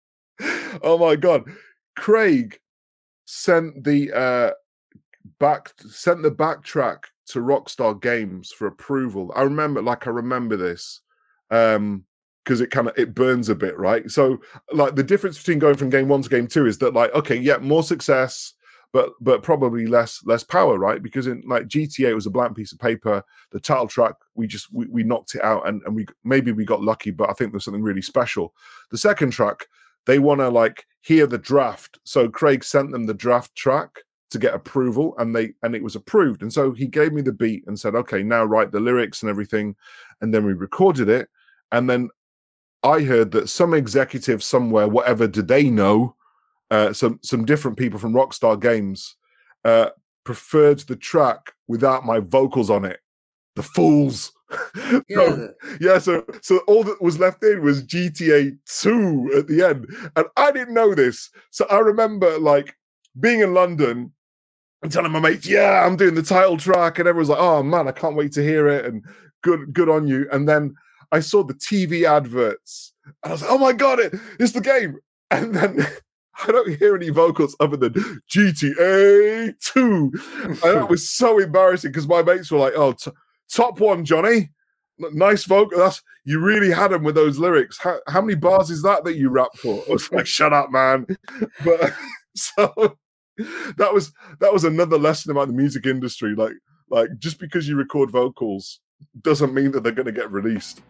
oh my God, Craig sent the uh, back sent the backtrack to Rockstar Games for approval. I remember, like, I remember this um, because it kind of, it burns a bit, right? So, like, the difference between going from game one to game two is that, like, okay, yeah, more success, but but probably less less power, right? Because in like G T A, it was a blank piece of paper. The title track, we just we, we knocked it out, and and we maybe we got lucky, but I think there's something really special. The second track, they want to like hear the draft, so Craig sent them the draft track to get approval, and they and it was approved. And so he gave me the beat and said, okay, now write the lyrics and everything. And then we recorded it. And then I heard that some executive somewhere, whatever did they know, uh, some some different people from Rockstar Games uh, preferred the track without my vocals on it. The fools. Yeah. so, yeah, so so all that was left in was G T A two at the end. And I didn't know this. So I remember like being in London and telling my mates, yeah, I'm doing the title track, and everyone's like, oh man, I can't wait to hear it, and good good on you. And then I saw the T V adverts, and I was like, oh my God, it, it's the game. And then I don't hear any vocals other than G T A two. And that was so embarrassing because my mates were like, oh, t- top one, Johnny. Nice vocal. That's, you really had them with those lyrics. How, how many bars is that that you rap for? I was like, shut up, man. But so that was that was another lesson about the music industry. Like, like just because you record vocals doesn't mean that they're going to get released.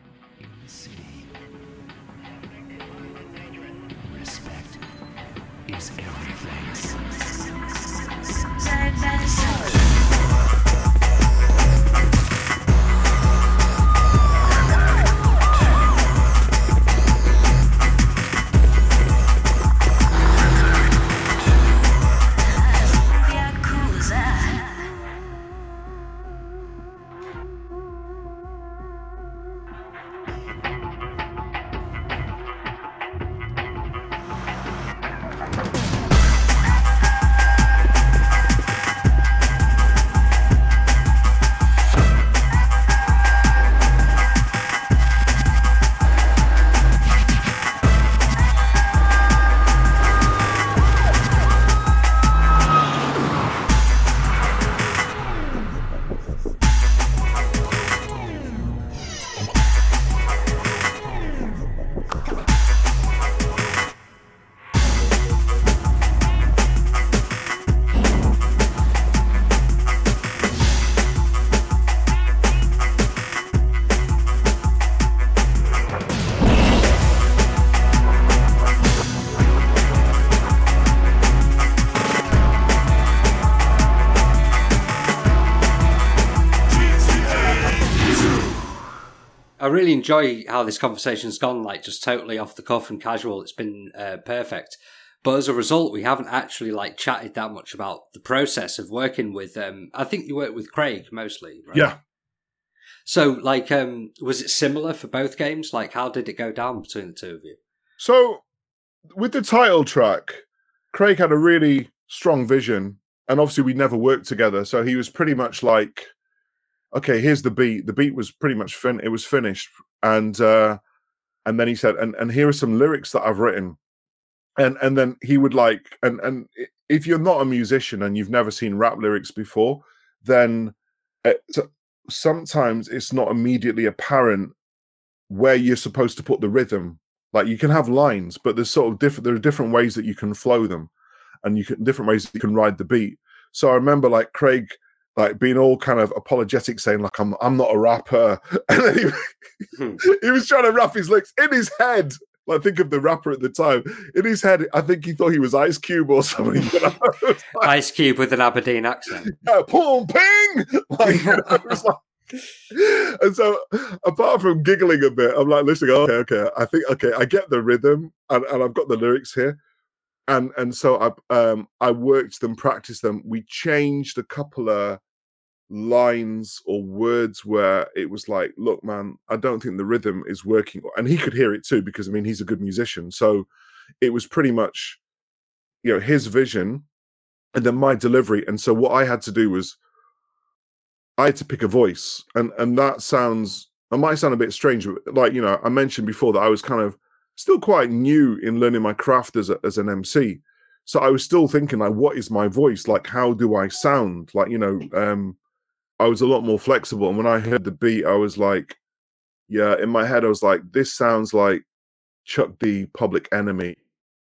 Respect is everything. I really enjoy how this conversation's gone, like just totally off the cuff and casual. It's been uh, perfect. But as a result, we haven't actually like chatted that much about the process of working with, um, I think you worked with Craig mostly, right? Yeah. So like, um, was it similar for both games? Like how did it go down between the two of you? So with the title track, Craig had a really strong vision, and obviously we never worked together. So he was pretty much like, okay, here's the beat. The beat was pretty much fin- it was finished. And, uh, and then he said, and, and here are some lyrics that I've written. And, and then he would like, and, and if you're not a musician and you've never seen rap lyrics before, then it, sometimes it's not immediately apparent where you're supposed to put the rhythm. Like you can have lines, but there's sort of different, there are different ways that you can flow them, and you can, different ways that you can ride the beat. So I remember like Craig, like being all kind of apologetic, saying like, I'm I'm not a rapper. And then he, hmm. he was trying to rap his lyrics in his head. Like, think of the rapper at the time. In his head, I think he thought he was Ice Cube or somebody. You know? Like, Ice Cube with an Aberdeen accent. Yeah, boom, ping! Like, you know, it was like, and so, apart from giggling a bit, I'm like, listening, okay, okay, I think, okay, I get the rhythm, and, and I've got the lyrics here. And and so I um I worked them, practiced them. We changed a couple of lines or words where it was like, look, man, I don't think the rhythm is working. And he could hear it too, because I mean, he's a good musician. So it was pretty much, you know, his vision and then my delivery. And so what I had to do was I had to pick a voice. And and that sounds, it might sound a bit strange, but like, you know, I mentioned before that I was kind of still quite new in learning my craft as a, as an M C. So I was still thinking like, what is my voice? Like, how do I sound? Like, you know, um, I was a lot more flexible. And when I heard the beat, I was like, yeah, in my head, I was like, this sounds like Chuck D, Public Enemy.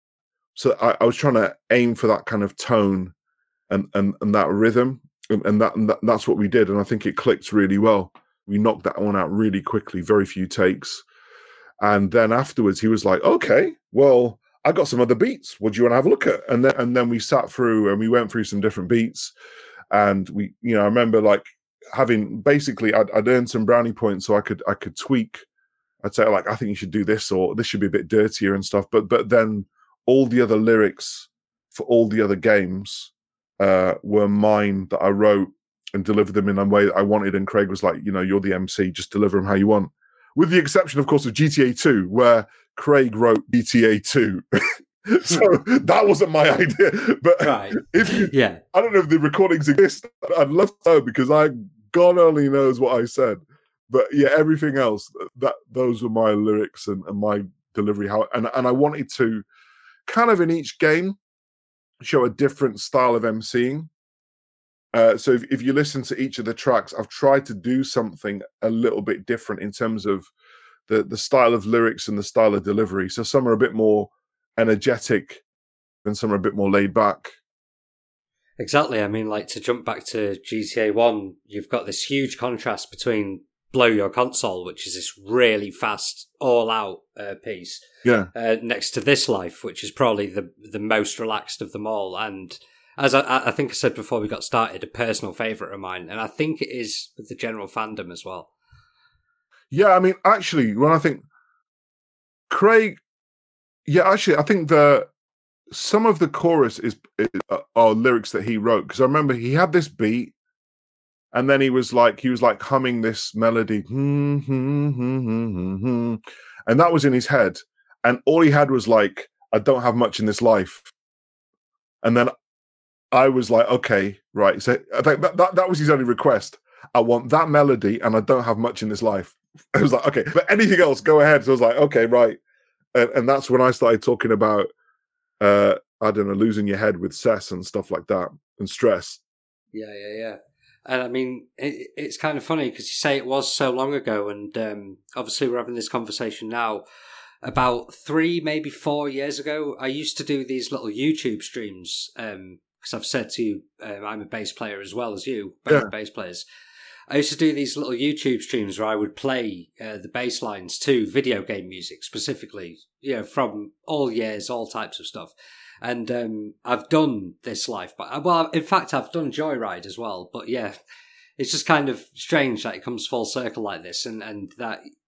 So I, I was trying to aim for that kind of tone and and, and that rhythm. And, and, that, and that that's what we did. And I think it clicked really well. We knocked that one out really quickly, very few takes. And then afterwards, he was like, okay, well, I got some other beats. What do you want to have a look at? And then and then we sat through and we went through some different beats. And we, you know, I remember like having basically I'd, I'd earned some brownie points so I could I could tweak. I'd say like, I think you should do this, or this should be a bit dirtier and stuff. But but then all the other lyrics for all the other games uh, were mine that I wrote and delivered them in a way that I wanted. And Craig was like, you know, you're the M C, just deliver them how you want. With the exception, of course, of G T A two, where Craig wrote G T A two. So that wasn't my idea. But right. if you, yeah, I don't know if the recordings exist. I'd love to know, because I, God only knows what I said. But yeah, everything else, that those were my lyrics and, and my delivery. How and, and I wanted to kind of in each game show a different style of emceeing. Uh, so if, if you listen to each of the tracks, I've tried to do something a little bit different in terms of the, the style of lyrics and the style of delivery. So some are a bit more energetic and some are a bit more laid back. Exactly. I mean, like, to jump back to G T A one, you've got this huge contrast between Blow Your Console, which is this really fast, all-out uh, piece, yeah, uh, next to This Life, which is probably the the most relaxed of them all. And as I, I think I said before we got started, a personal favourite of mine, and I think it is with the general fandom as well. Yeah, I mean, actually, when I think Craig, yeah, actually, I think the some of the chorus is, is uh, are lyrics that he wrote, because I remember he had this beat, and then he was like he was like humming this melody, hmm, hmm, hmm, hmm, hmm, and that was in his head, and all he had was like, I don't have much in this life, and then I was like, okay, right. So I think that, that, that was his only request. I want that melody and I don't have much in this life. I was like, okay, but anything else, go ahead. So I was like, okay, right. And, and that's when I started talking about, uh, I don't know, losing your head with cess and stuff like that and stress. Yeah, yeah, yeah. And I mean, it, it's kind of funny because you say it was so long ago, and um, obviously we're having this conversation now. About three, maybe four years ago, I used to do these little YouTube streams, um, because I've said to you, um, I'm a bass player as well as you, both Yeah. bass players. I used to do these little YouTube streams where I would play uh, the bass lines to video game music specifically, you know, from all years, all types of stuff. And um, I've done This Life, but well, in fact, I've done Joyride as well. But yeah, it's just kind of strange that it comes full circle like this, and, and that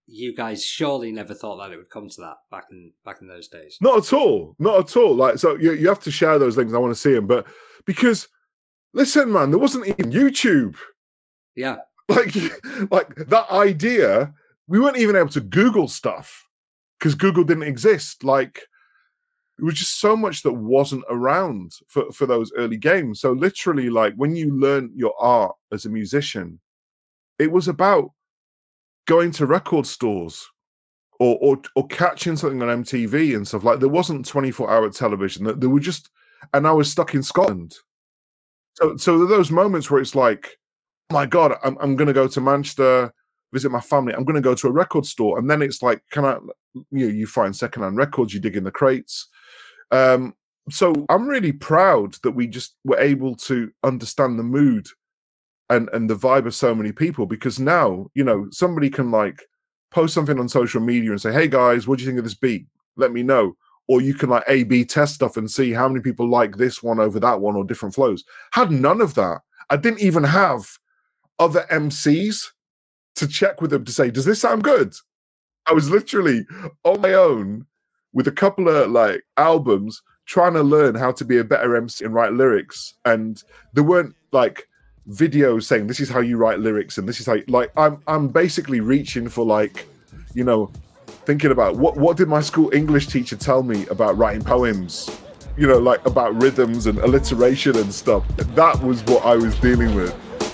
you guys surely never thought that it would come to that back in back in those days. Not at all. Not at all. Like, so you, you have to share those links. I want to see them. But because, listen, man, there wasn't even YouTube. Yeah. Like, like that idea, we weren't even able to Google stuff because Google didn't exist. Like, it was just so much that wasn't around for, for those early games. So literally, like, when you learn your art as a musician, it was about going to record stores or, or or catching something on M T V and stuff. Like, there wasn't twenty-four hour television. There were just, and I was stuck in Scotland. So so there are those moments where it's like, oh my God, I'm I'm going to go to Manchester, visit my family. I'm going to go to a record store. And then it's like, can I, you know, you find secondhand records, you dig in the crates. Um, so I'm really proud that we just were able to understand the mood and and the vibe of so many people, because now, you know, somebody can like post something on social media and say, hey guys, what do you think of this beat? Let me know. Or you can like A B test stuff and see how many people like this one over that one or different flows. Had none of that. I didn't even have other M Cs to check with them to say, does this sound good? I was literally on my own with a couple of like albums trying to learn how to be a better M C and write lyrics. And there weren't like videos saying this is how you write lyrics and this is how you, like I'm I'm basically reaching for like, you know, thinking about what what did my school English teacher tell me about writing poems, you know, like about rhythms and alliteration and stuff. That was what I was dealing with.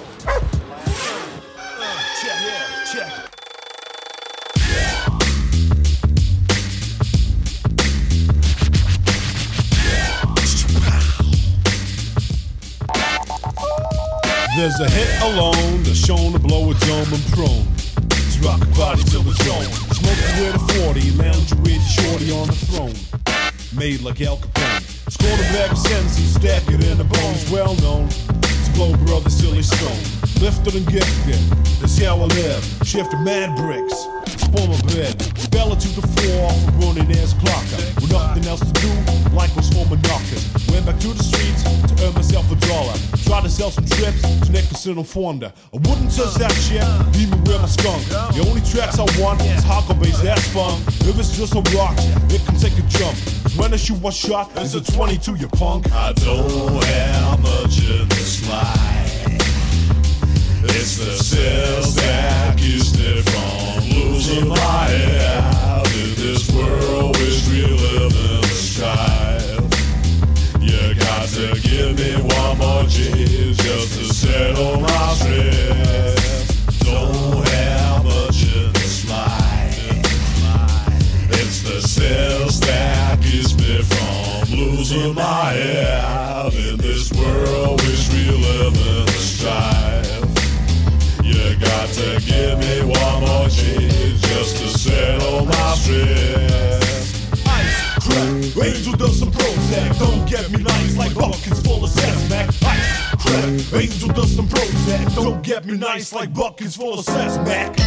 There's a hit alone that's shown to blow a dome and prone. It's rock a body till it's gone. Smoking with a forty, lounging with shorty on the throne. Made like Al Capone. Scorn a bag of sense and stack it in the bones. Well known to blow brother silly stone. Lifted and gifted, that's how I live. Shifted mad bricks, spoil my bed. Bella to the floor off a running ass clocker. With nothing else to do, like was for my knockers. Went back to the streets to earn myself a dollar. Tried to sell some trips to Nicholson or Fonda. I wouldn't touch that shit, leave me with my skunk. The only tracks I want is hardcore bass, that's fun. If it's just a rock, it can take a jump. When I shoot one shot, it's a twenty-two, you punk. I don't have much in this life. It's the sales that keeps me from losing my head in this world which we live in the strife. You got to give me one more G just to settle my stress. Don't have much in this life. It's the sales that keeps me from losing my head in this world which we live in the strife. You got to give me one more cheese just to settle my stress. Ice, crack, Angel does some Prozac. Don't get me nice like buckets full of sass, Mac. Ice, crack, Angel does some Prozac. Don't get me nice like buckets full of sass, Mac.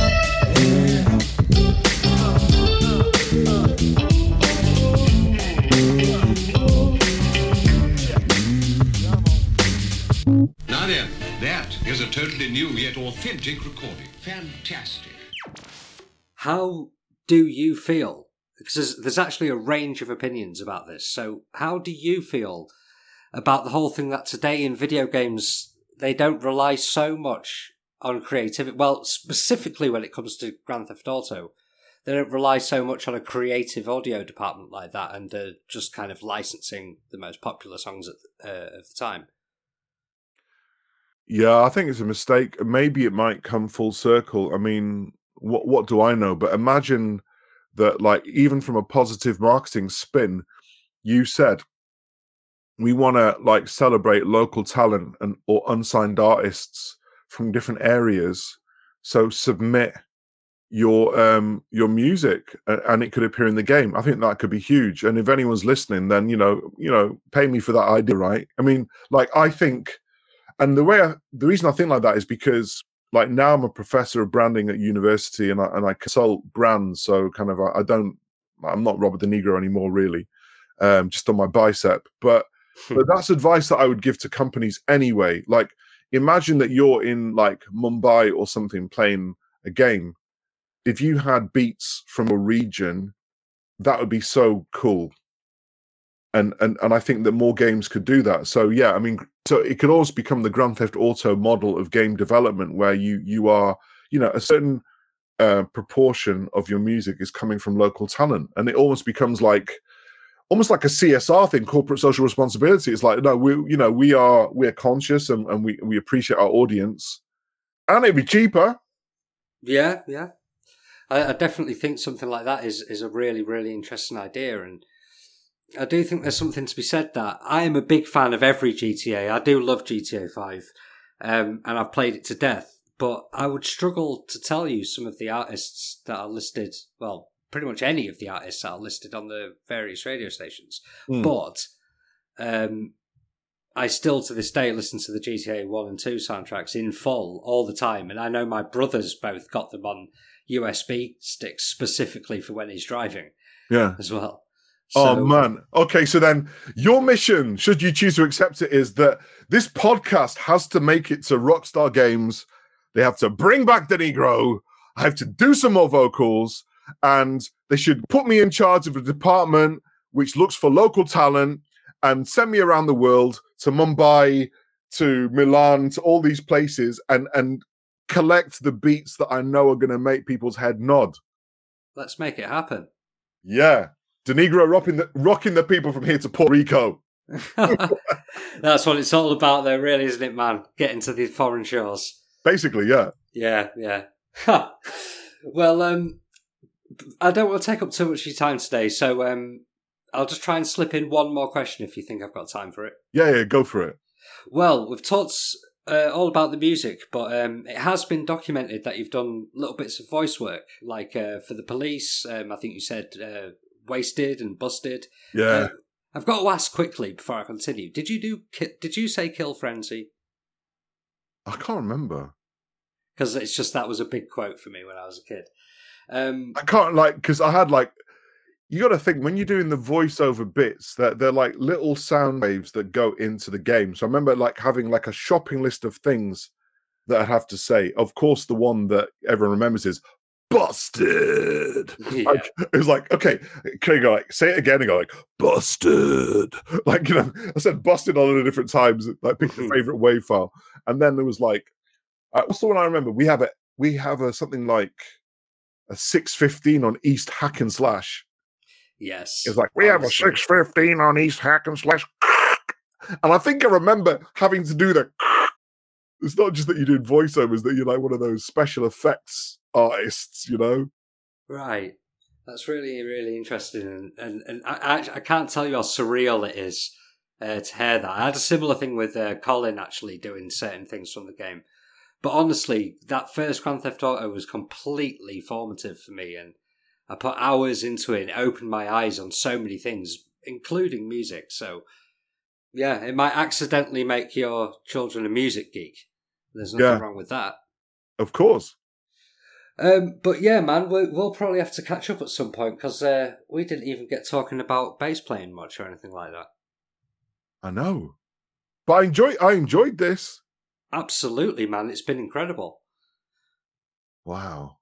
Now then, that is a totally new yet authentic recording. Fantastic. How do you feel? Because there's, there's actually a range of opinions about this. So how do you feel about the whole thing that today in video games, they don't rely so much on creativity? Well, specifically when it comes to Grand Theft Auto, they don't rely so much on a creative audio department like that and uh, just kind of licensing the most popular songs at the, uh, of the time. Yeah, I think it's a mistake. Maybe it might come full circle. I mean, what what do I know? But imagine that, like, even from a positive marketing spin, you said we want to like celebrate local talent and or unsigned artists from different areas. So submit your um your music and it could appear in the game. I think that could be huge. And if anyone's listening, then you know, you know, pay me for that idea, right? I mean, like, I think. And the way I, the reason I think like that is because, like, now I'm a professor of branding at university, and I and I consult brands. So kind of, I, I don't, I'm not Robert De Nigro anymore, really, um, just on my bicep. But but that's advice that I would give to companies anyway. Like, imagine that you're in like Mumbai or something playing a game. if you had beats from a region, that would be so cool. And and and I think that more games could do that. So yeah, I mean, so it could almost become the Grand Theft Auto model of game development, where you you are, you know, a certain uh, proportion of your music is coming from local talent, and it almost becomes like almost like a C S R thing, corporate social responsibility. It's like, no, we you know we are we're conscious and, and we we appreciate our audience, and it'd be cheaper. Yeah, yeah, I, I definitely think something like that is is a really really interesting idea, and I do think there's something to be said that I am a big fan of every G T A. I do love G T A five, um, and I've played it to death. But I would struggle to tell you some of the artists that are listed. Well, pretty much any of the artists that are listed on the various radio stations. Mm. But um, I still, to this day, listen to the G T A one and two soundtracks in full all the time, and I know my brothers both got them on U S B sticks specifically for when he's driving. Yeah, as well. Oh, so, man. Okay, so then your mission, should you choose to accept it, is that this podcast has to make it to Rockstar Games. They have to bring back the Negro. I have to do some more vocals. And they should put me in charge of a department which looks for local talent and send me around the world to Mumbai, to Milan, to all these places and, and collect the beats that I know are going to make people's head nod. Let's make it happen. Yeah. De Negro rocking the, rocking the people from here to Puerto Rico. That's what it's all about though, really, isn't it, man? Getting to these foreign shores. Basically, yeah. Yeah, yeah. Well, um, I don't want to take up too much of your time today, so um, I'll just try and slip in one more question if you think I've got time for it. Yeah, yeah, go for it. Well, we've talked uh, all about the music, but um, it has been documented that you've done little bits of voice work, like uh, for the Police, um, I think you said... Uh, Wasted and Busted. Yeah. Uh, I've got to ask quickly before I continue. Did you do? Did you say Kill Frenzy? I can't remember. Because it's just that was a big quote for me when I was a kid. Um, I can't like because I had like you got to think when you're doing the voiceover bits that they're like little sound waves that go into the game. So I remember like having like a shopping list of things that I'd have to say. Of course, the one that everyone remembers is busted. Yeah. Like, it was like, okay, can you go like say it again and go like busted? Like, you know, I said busted on different times, like pick your favorite wave file. And then there was like uh, what's the one I remember? We have a we have a something like a six fifteen on East Hack and Slash. Yes. It's like we have a six fifteen on East Hack and Slash. And I think I remember having to do the it's not just that you did voiceovers, that you're like one of those special effects artists, you know? Right. That's really, really interesting. And and, and I, I can't tell you how surreal it is uh, to hear that. I had a similar thing with uh, Colin actually doing certain things from the game. But honestly, that first Grand Theft Auto was completely formative for me. And I put hours into it and opened my eyes on so many things, including music. So, yeah, it might accidentally make your children a music geek. There's nothing yeah. wrong with that. Of course. Um, but yeah, man, we'll, we'll probably have to catch up at some point because uh, we didn't even get talking about bass playing much or anything like that. I know, but I enjoy. I enjoyed this. Absolutely, man! It's been incredible. Wow!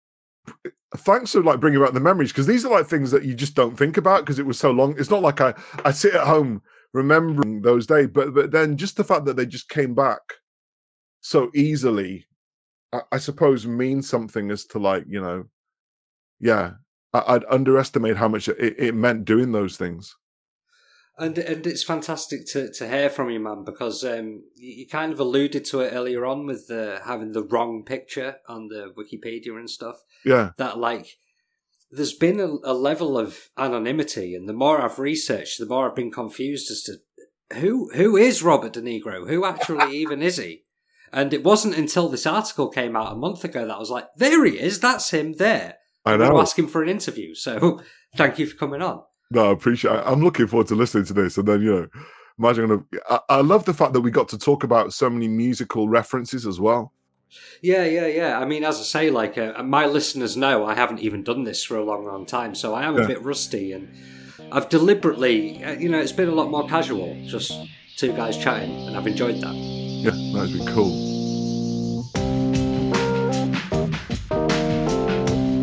Thanks for like bringing back the memories because these are like things that you just don't think about because it was so long. It's not like I I sit at home remembering those days, but but then just the fact that they just came back so easily. I suppose means something as to like, you know, yeah, I, I'd underestimate how much it, it meant doing those things. And and it's fantastic to, to hear from you, man, because um, you, you kind of alluded to it earlier on with the, having the wrong picture on the Wikipedia and stuff. Yeah. That like, there's been a, a level of anonymity, and the more I've researched, the more I've been confused as to who who is Robert De Negro? Who actually even is he? And it wasn't until this article came out a month ago that I was like, there he is, that's him there. I know. I'm going to ask him for an interview, so thank you for coming on. No, I appreciate it. I'm looking forward to listening to this. And then, you know, imagine, I, I love the fact that we got to talk about so many musical references as well. Yeah, yeah, yeah. I mean, as I say, like, uh, my listeners know I haven't even done this for a long, long time, so I am a yeah. bit rusty. And I've deliberately, uh, you know, it's been a lot more casual, just two guys chatting, and I've enjoyed that. Yeah, that's been cool.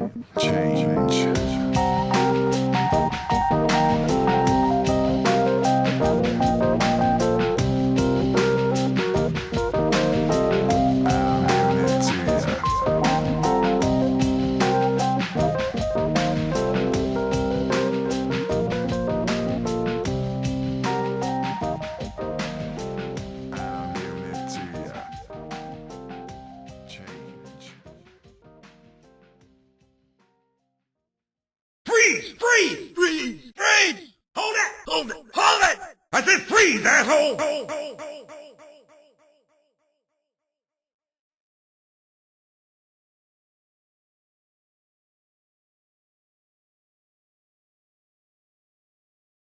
Change. Freeze! Freeze! Freeze! Freeze! Hold it! Hold it! Hold it! I said freeze, asshole!